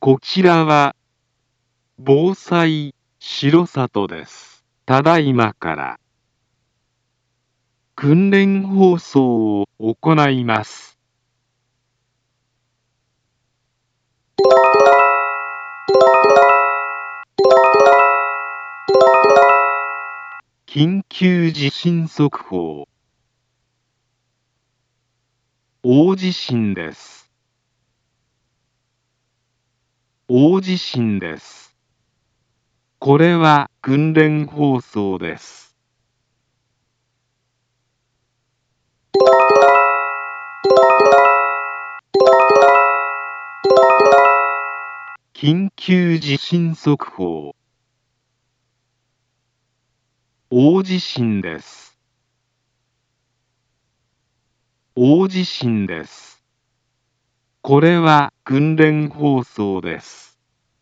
こちらは防災城里です。ただいまから訓練放送を行います。緊急地震速報。大地震です。大地震です。これは訓練放送です。緊急地震速報。大地震です。大地震です。これは訓練放送です。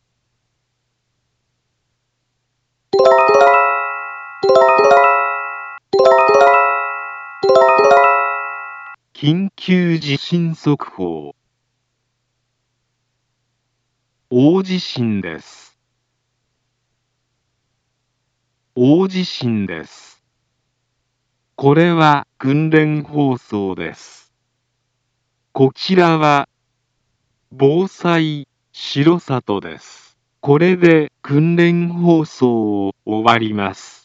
緊急地震速報。大地震です。大地震です。これは訓練放送です。こちらは防災城里です。これで訓練放送を終わります。